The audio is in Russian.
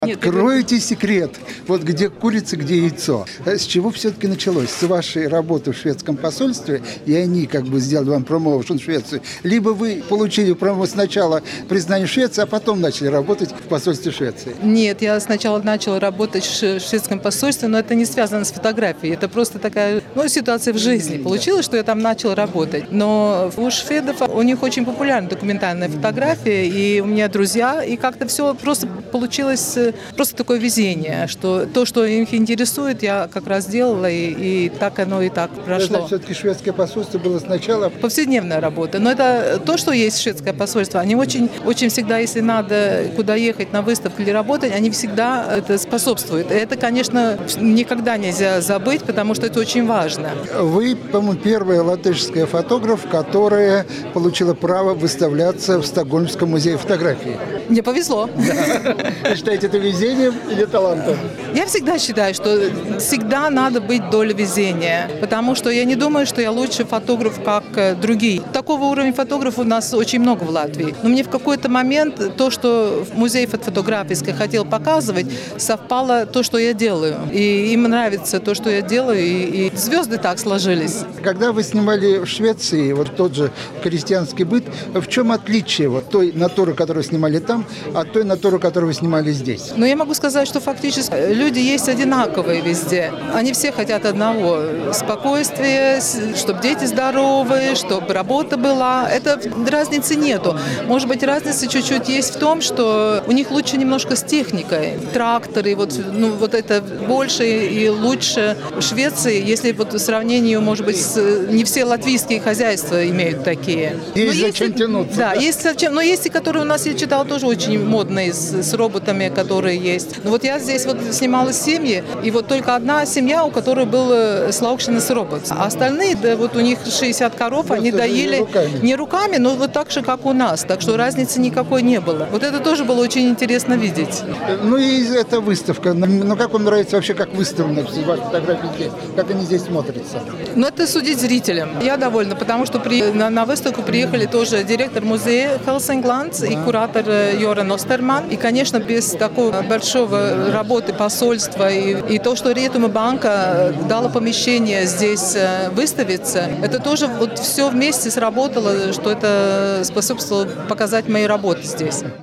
Откройте секрет, вот где курица, где яйцо. С чего все-таки началось? С вашей работы в шведском посольстве, и они как бы сделали вам промоушен в Швецию, либо вы получили сначала признание Швеции, а потом начали работать в посольстве Швеции? Нет, я сначала начала работать в шведском посольстве, но это не связано с фотографией. Это просто такая ситуация в жизни. Получилось, что я там начала работать. Но у шведов, у них очень популярна документальная фотография, и у меня друзья, и как-то все просто получилось, просто такое везение, что то, что их интересует, я как раз делала, и так оно и так прошло. Это все-таки шведское посольство было сначала? Повседневная работа. Но это то, что есть шведское посольство. Они очень всегда, если надо куда ехать на выставку или работать, они всегда это способствуют. И это, конечно, никогда нельзя забыть, потому что это очень важно. Вы, по-моему, первая латышская фотограф, которая получила право выставляться в Стокгольмском музее фотографии. Мне повезло. Да. Вы считаете это везением или талантом? Я всегда считаю, что всегда надо быть долей везения, потому что я не думаю, что я лучший фотограф, как другие. Такого уровня фотографов у нас очень много в Латвии. Но мне в какой-то момент то, что музей фотографический хотел показывать, совпало то, что я делаю. И им нравится то, что я делаю, и звезды так сложились. Когда вы снимали в Швеции вот тот же крестьянский быт, в чем отличие вот той натуры, которую снимали там, от той натуры, которую вы снимали здесь? Но я могу сказать, что фактически люди есть одинаковые везде. Они все хотят одного – спокойствия, чтобы дети здоровые, чтобы работа была. Это разницы нету. Может быть, разница чуть-чуть есть в том, что у них лучше немножко с техникой. Тракторы, вот это больше и лучше в Швеции, если вот в сравнении, может быть, не все латвийские хозяйства имеют такие. Есть зачем тянуться. Да, есть зачем. Но есть и которые у нас, я читала, тоже очень модные, с роботами, которые есть. Но вот я здесь вот снимала семьи, и вот только одна семья, у которой был слаукшенес робот. А остальные, да, вот у них 60 коров, просто они доили не руками, но вот так же, как у нас. Так что разницы никакой не было. Вот это тоже было очень интересно видеть. Ну и эта выставка. Ну как вам нравится вообще, как выставлены все ваши фотографии здесь? Как они здесь смотрятся? Ну это судить зрителям. Я довольна, потому что на выставку приехали тоже директор музея Хелсингландс и куратор Йоран Остерман. И, конечно, без такого большого работы посольства и то, что Риетума банка дала помещение здесь выставиться, это тоже вот все вместе сработало, что это способствовало показать мои работы здесь.